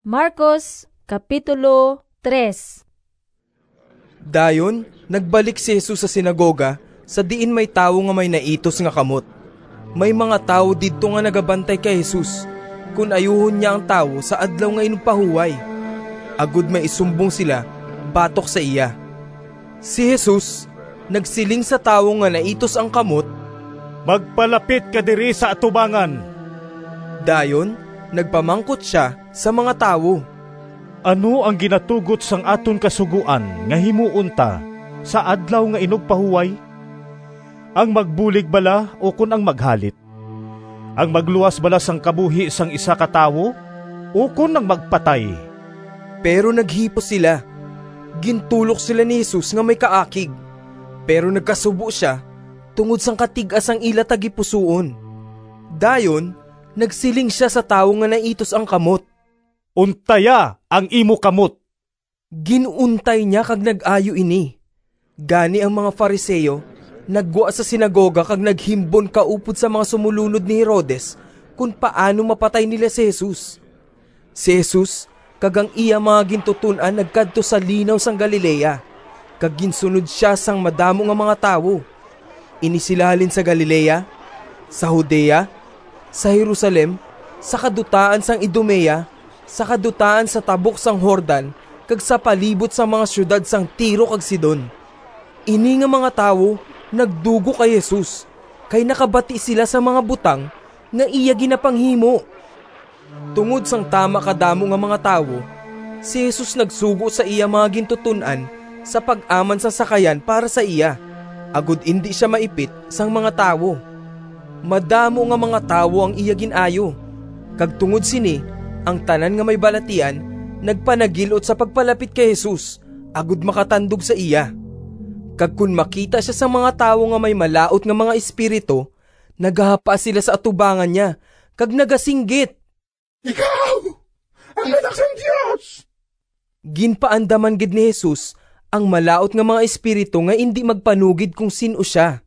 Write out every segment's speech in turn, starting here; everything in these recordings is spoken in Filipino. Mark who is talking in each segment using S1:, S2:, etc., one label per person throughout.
S1: Marcos Kapitulo 3.
S2: Dayon, nagbalik si Jesus sa sinagoga sa diin may tawo nga may naitos nga kamot. May mga tawo didto nga nagabantay kay Jesus, kun ayuhon niya ang tawo sa adlaw nga inupahuway. Agud may isumbong sila, batok sa iya. Si Jesus, nagsiling sa tawo nga naitos ang kamot,
S3: "Magpalapit ka diri sa atubangan."
S2: Dayon, nagpamangkot siya sa mga tawo.
S3: Ano ang ginatugot sang aton kasuguan nga himuon ta sa adlaw nga inugpahuway? Ang magbulig bala o kun ang maghalit? Ang magluwas bala sang kabuhi sang isa ka tawo o kun ang magpatay?
S2: Pero naghipos sila. Gintulok sila ni Jesus nga may kaakig. Pero nagkasubo siya tungod sang katigas ang ila tagipusoon. Dayon, nagsiling siya sa tawo nga naitos ang kamot.
S3: "Untaya ang imo kamot."
S2: Ginuntay niya kag nag-ayo ini. Gani ang mga Fariseo nagwa sa sinagoga kag naghimbon kaupod sa mga sumulunod ni Herodes kung paano mapatay nila si Jesus. Si Jesus kag ang iya mga gintutunan nagkadto sa linaw sang Galilea, kag ginsunod siya sang madamo nga mga tawo. Inisilalin sa Galilea, sa Judea, sa Jerusalem, sa kadutaan sang Idumea, sa kadutaan sa tabok sang Jordan, kag sa palibot sa mga syudad sang Tiro kag Sidon. Ini nga mga tawo nagdugo kay Jesus, kay nakabati sila sa mga butang nga iya ginapanghimo. Tungod sang tama kadamo nga mga tawo, si Jesus nagsugo sa iya mga gintutunan sa pag-aman sa sakayan para sa iya, agud indi siya maipit sang mga tawo. Madamo nga mga tawo ang iya ginayo, kag tungod sini, ang tanan nga may balatian nagpanagilot sa pagpalapit kay Jesus, agud makatandog sa iya. Kag kun makita siya sa mga tawo nga may malaot nga mga espiritu, naghahapa sila sa atubangan niya, kag nagasinggit,
S4: "Ikaw, ang anak ng Diyos!"
S2: Ginpaandaman gid ni Jesus ang malaot nga mga espiritu nga indi magpanugid kung sino siya.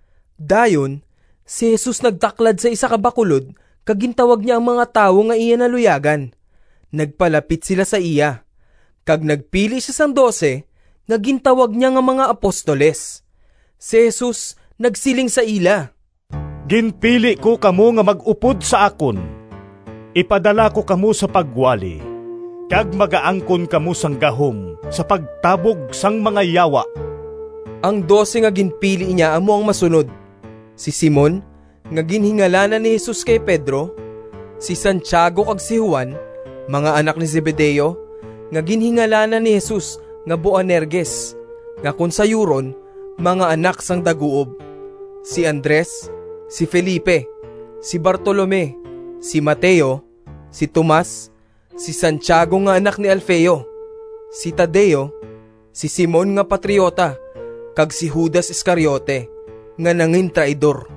S2: Dayon, si Jesus nagtaklad sa isa ka bakulod, kag gintawag niya ang mga tawo nga iya naluyagan. Nagpalapit sila sa iya, kag nagpili siya sang 12, nga gintawag niya nga mga apostoles. Si Jesus nagsiling sa ila,
S3: "Ginpili ko kamo nga mag-upod sa akon. Ipadala ko kamo sa pagwali, kag magaangkon kamo sang gahom sa pagtabog sang mga yawa."
S2: Ang 12 nga ginpili niya amo ang masunod: si Simon, nga ginhingalanan ni Jesus kay Pedro; si Santiago kag si Juan, mga anak ni Zebedeo, nga ginhingalanan ni Jesus nga Boanerges, nga kun sayuron, mga anak sang daguob; si Andres, si Felipe, si Bartolome, si Mateo, si Tomas, si Santiago nga anak ni Alfeo, si Tadeo, si Simon nga patriota, kag si Judas Iscariote, nga nangin traidor.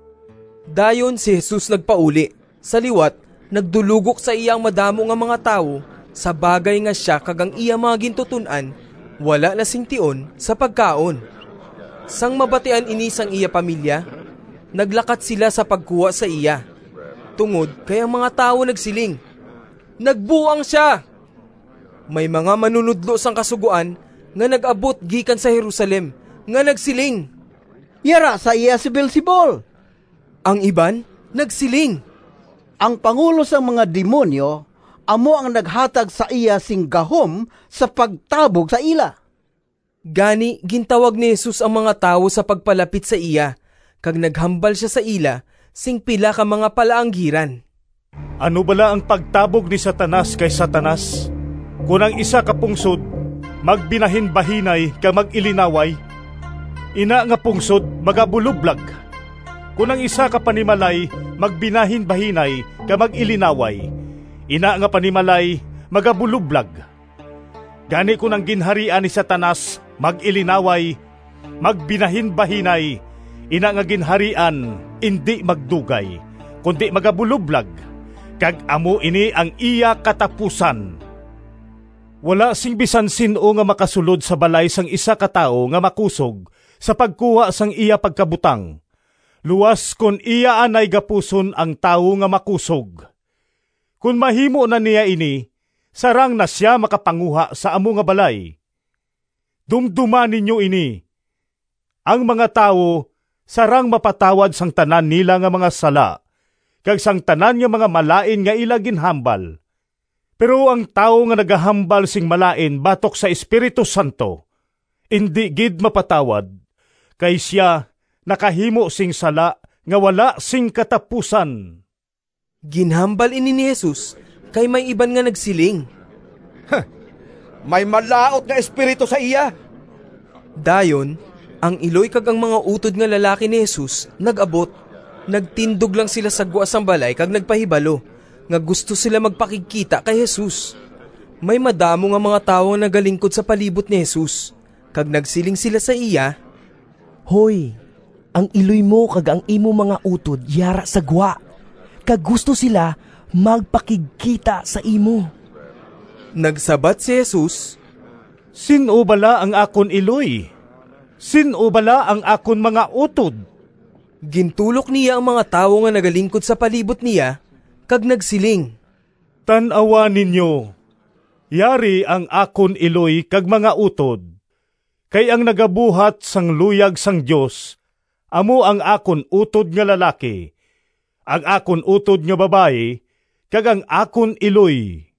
S2: Dayon si Jesus nagpauli. Sa liwat, nagdulugok sa iyang madamo nga mga tawo sa bagay nga siya kag ang iya mga gintutunan wala na singtion sa pagkaon. Sang mabatian ini sang iya pamilya, naglakat sila sa pagkuha sa iya. Tungod kay ang mga tawo nagsiling, "Nagbuang siya!" May mga manunudlo sang kasuguan nga nag-abot gikan sa Jerusalem nga nagsiling,
S5: "Yara sa iya si Beelzebul."
S2: Ang iban nagsiling,
S5: "Ang pangulo sa mga demonyo amo ang naghatag sa iya sing gahom sa pagtabog sa ila."
S2: Gani gintawag ni Jesus ang mga tawo sa pagpalapit sa iya, kag naghambal siya sa ila sing pila ka mga palaanggiran.
S3: Ano bala ang pagtabog ni Satanas kay Satanas? Kung ang isa ka pungsod, magbinahin-bahinay ka mag-ilinaway, ina nga pungsod magabulublag. Kung ang isa ka panimalay, magbinahin-bahinay ka mag-ilinaway, ina nga panimalay magabulublag. Gani kung ang ginharian ni Satanas mag-ilinaway, magbinahin-bahinay, ina nga ginharian indi magdugay, kundi magabulublag, kag amo ini ang iya katapusan. Wala sing bisan sino nga makasulod sa balay sang isa ka tawo nga makusog sa pagkuha sang iya pagkabutang. Luwas kon iya anay gapuson ang tawo nga makusog. Kung mahimo na niya ini, sarang na siya makapanguha sa amo nga balay. Dumduman ninyo ini, ang mga tawo sarang mapatawad sang tanan nila nga mga sala, kag sang tanan nga mga malain nga ila ginhambal. Pero ang tawo nga nagahambal sing malain batok sa Espiritu Santo, indi gid mapatawad, kay siya nakahimo sing sala nga wala sing katapusan.
S2: Ginhambal ini ni Jesus, kay may iban nga nagsiling.
S6: May malaot nga espiritu sa iya.
S2: Dayon, ang iloy kag ang mga utod nga lalaki ni Jesus nag-abot. Nagtindog lang sila sa guwas ang balay kag nagpahibalo, nga gusto sila magpakikita kay Jesus. May madamo nga mga tawo nga nagalingkod sa palibot ni Jesus, kag nagsiling sila sa iya.
S7: Hoy, ang iloy mo kag ang imo mga utod yara sa gwa, kag gusto sila magpakigkita sa imo.
S2: Nagsabat si Jesus,
S3: Sino bala ang akon iloy? Sino bala ang akon mga utod?
S2: Gintulok niya ang mga tawo nga nagalingkod sa palibot niya, kag nagsiling.
S3: Tan-awa ninyo, yari ang akon iloy kag mga utod, kay ang nagabuhat sang luyag sang Dios, amo ang akon utod nga lalaki, ang akon utod nga babae, kag ang akon iloy.